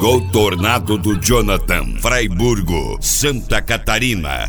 Gol Tornado do Jonathan, Fraiburgo, Santa Catarina.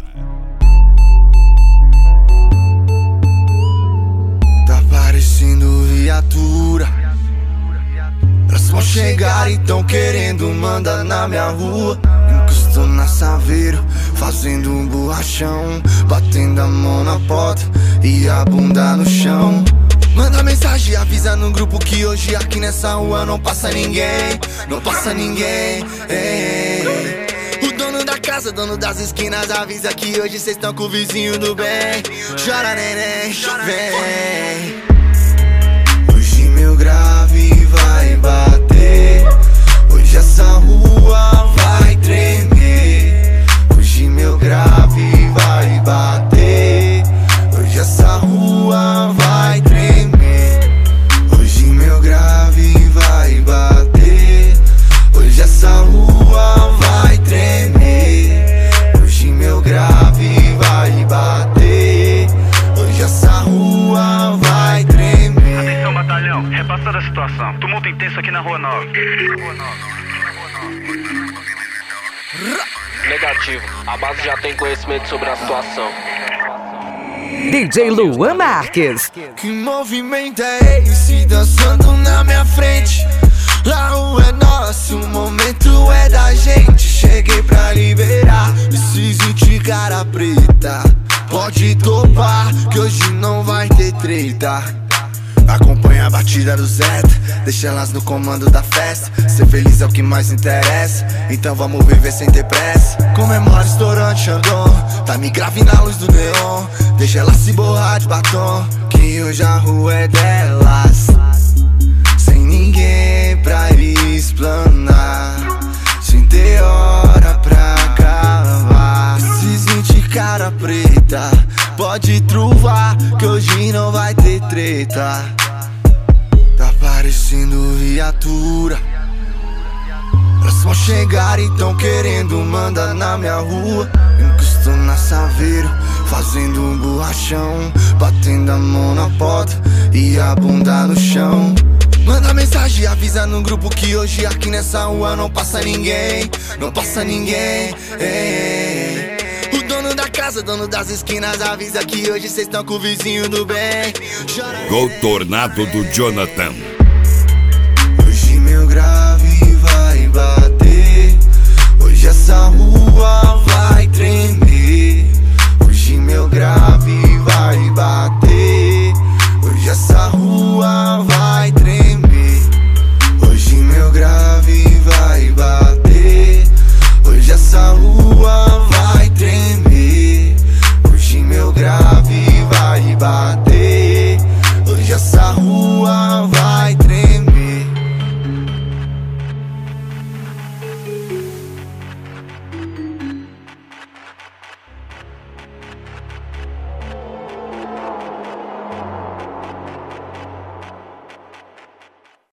Tá parecendo viatura. Elas vão chegar e tão querendo mandar na minha rua. Encosto na Saveiro, fazendo um borrachão, batendo a mão na porta e a bunda no chão. Manda mensagem, avisa no grupo que hoje aqui nessa rua não passa ninguém. Não passa ninguém, ei. O dono da casa, dono das esquinas, avisa que hoje cês tão com o vizinho do bem. Chora neném, vem. Hoje meu grave vai bater. Hoje essa rua vai tremer. Hoje meu grave vai bater. Hoje essa rua vai tremer. Hoje meu grave vai bater. Hoje essa rua vai tremer. Hoje meu grave vai bater. Hoje essa rua vai tremer. Atenção, batalhão, repassando a situação. Tumulto intenso aqui na Rua 9. Negativo, a base já tem conhecimento sobre a situação. DJ Luan Marques. Que movimento é esse dançando na minha frente? A rua é nossa, o momento é da gente. Cheguei pra liberar esses 20 cara preta. Pode topar que hoje não vai ter treta. Acompanha a batida do Zeta, deixa elas no comando da festa. Ser feliz é o que mais interessa, então vamos viver sem ter pressa. Comemora estourante Xandão, tá me grave na luz do neon. Deixa elas se borrar de batom, que hoje a rua é delas. Sem ninguém pra explanar, sem ter hora pra acabar. Esses 20 cara preta, pode truvar que hoje não vai ter treta. Tá parecendo viatura. Elas vão chegar e tão querendo mandar na minha rua. Encosto na Saveiro, fazendo um borrachão, batendo a mão na porta e a bunda no chão. Manda mensagem, avisa no grupo que hoje aqui nessa rua não passa ninguém. Não passa ninguém, ei. O dono da casa, dono das esquinas, avisa que hoje cês tão com o vizinho do bem. Gol Tornado do Jonathan. Hoje meu grave vai bater. Hoje essa rua vai tremer.